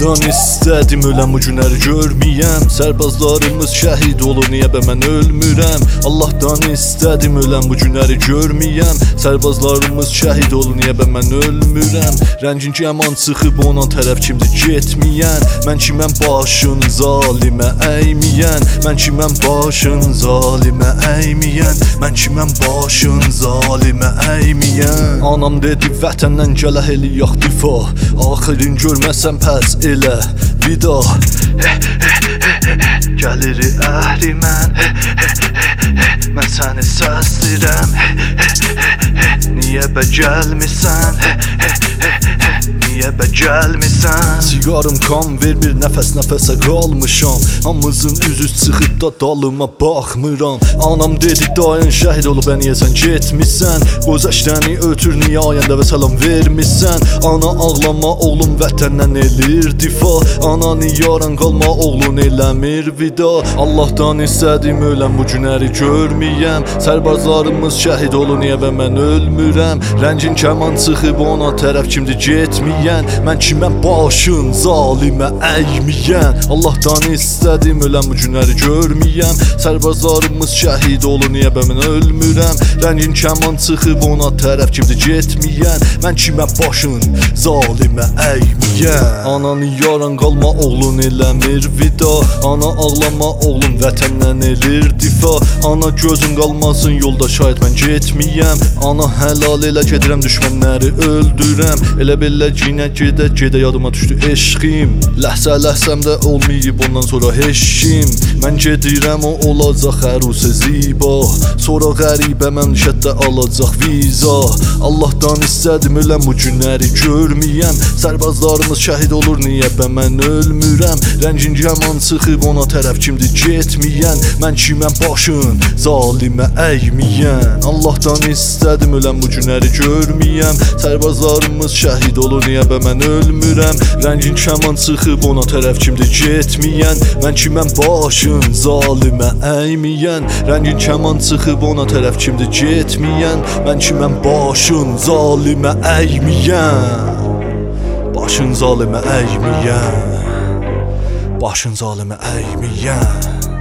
Allah'tan istədim öləm bu günləri görməyəm. Sərbazlarımız şəhid olur, niyə bə mən ölmürəm? Allah'tan istədim öləm bu günləri görməyəm. Sərbazlarımız şəhid olur, niyə bə mən ölmürəm? Rəngin yaman çıxıb ona tərəf kimdir getməyən? Mən kiməm başın zalimə əyməyən? Mən kiməm başın zalimə əyməyən? Mən kiməm başın zalimə əyməyən? Anam dedi vətəndən gələ heli yox difa, axirin görməsən pəs elə vida. Gəlir əhri mən, mən səni səslirəm. Niyə bə gəlmisən? Niyə bə gəlmisən? Sigarım kan ver bir nəfəsə qalmışam. Hamımızın üzü çıxıb da dalıma baxmıram. Anam dedi dayın şəhid olub, niyə sən getmisən? Gözəşdəni ötür, niyə ayəndə və salam vermisən? Ana ağlama oğlum vətəndən elir difa. Ananı yaran qalma oğlun eləmir vida. Allah'tan istədim öləm bu günləri görməyəm. Sərbazlarımız şəhid olur, niyə bə mən ölmürəm? Rəngin kəman çıxıb ona tərəf kimdir getməyən? Mən kiməm başın zalimə əyməyən? Allah'tan istədim öləm bu günləri görməyəm. Sərbazlarımız şəhid olur, niyə bə mən ölmürəm? Rəngin kəman çıxıb ona tərəf kimdir getməyən? Mən kiməm başın zalimə əyməyən? Ananı yaran qalma oğlun eləmir vida. Ana ağlama oğlum vətəndən elir difa. Ana gözün qalmasın yolda şahid mən getməyəm. Ana həlal elə gedirəm düşmənləri öldürəm. Elə belə cinə gedə yadıma düşdü eşqim. Ləhsə-ləhsəmdə olmayıb ondan sonra heşkim. Mən gedirəm o olacaq ərus ziba. Sonra qəribə məmləkətdə alacaq viza. Allah'tan istədim öləm bu günləri görməyəm. Sərbazlarımız şəhid olur, niyə bə mən ölmürəm? Rəngin yaman çıxıb ona tərəf kimdir getməyən? Mən kiməm başın zalimə əyməyən? Allah'tan istədim öləm bu günləri görməyəm. Sərbazlarımız şəhid olur, niyə bə mən ölmürəm? Rəngin kəman çıxıb ona tərəf kimdir getməyən? Mən kiməm başın zalimə əyməyən? Rəngin kəman çıxıb ona tərəf kimdir getməyən? Mən kiməm başın zalimə əyməyən? Başın zalimə əyməyən? Başın zalimə əyməyən?